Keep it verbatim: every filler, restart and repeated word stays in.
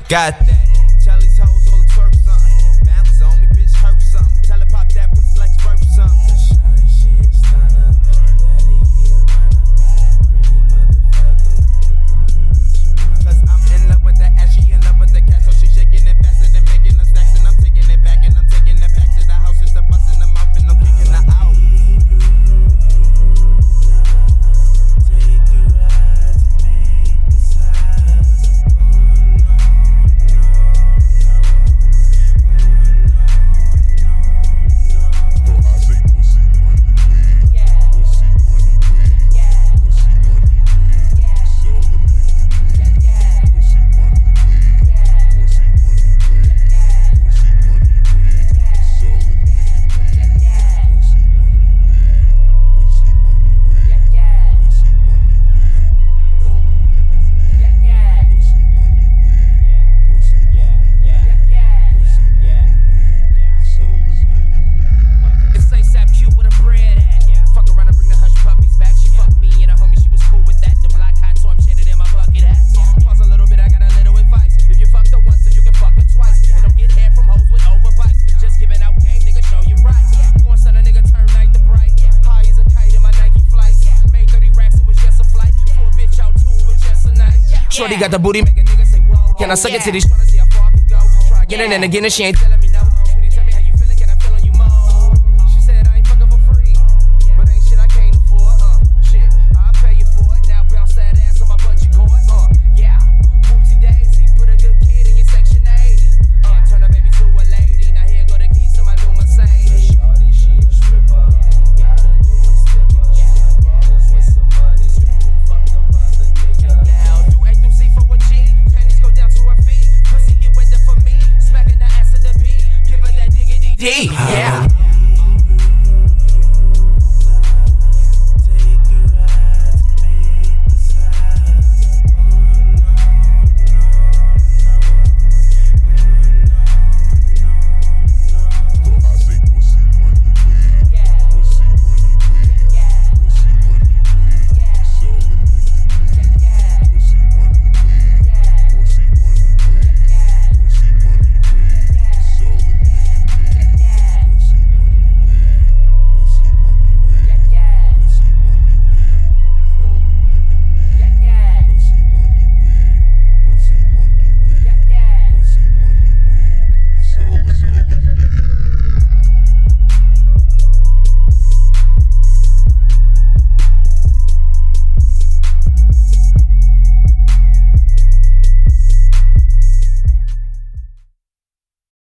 got that. Tell these hoes all the twerk something. Bounce on me, bitch, hurt something. Tell her pop that pussy like it's worth something. Shawty, she is stunner. Daddy, he a runner. Pretty motherfucker. You call me what you want. Cause I'm in love with that ass, she in love with the cash. So she shaking it faster than making them stacks. And I'm taking it back, and I'm taking it back to the house. Just a bust in the mouth, and I'm kicking her out. Take a ride to make the side. Oh no, no, no. Oh no, no, no. Oh, I say pussy money weed. Yeah. Pussy money weed. Yeah. Pussy money weed. Yeah. It's all the niggas need. Yeah. Pussy money weed. Yeah. Pussy money weed. Yeah. Pussy money weed. It's all the niggas need. Pussy money weed. Pussy money weed. Pussy money weed. All the niggas need. Pussy money weed. Pussy money weed. Pussy money weed. It's all the niggas need. It's ASAP Q with a bread at. Fuck around and bring the hush puppies back. She fucked me and a homie, she was cool with that. The black hot so I'm shaded in my bucket hat. Pause a little bit, I got a little advice. If you fucked her once, then you can fuck her twice. And don't get hair from hoes with overbites. Just giving out game, nigga, show you right. Once on a nigga turn night to bright. High as a kite in my Nike flights. Made thirty racks, it was just a flight. Flew a bitch out too, it was just a night. Shorty got the booty, make a nigga say whoa. Can I suck it to these tryna see how far I can go? Try again and again and she ain't telling me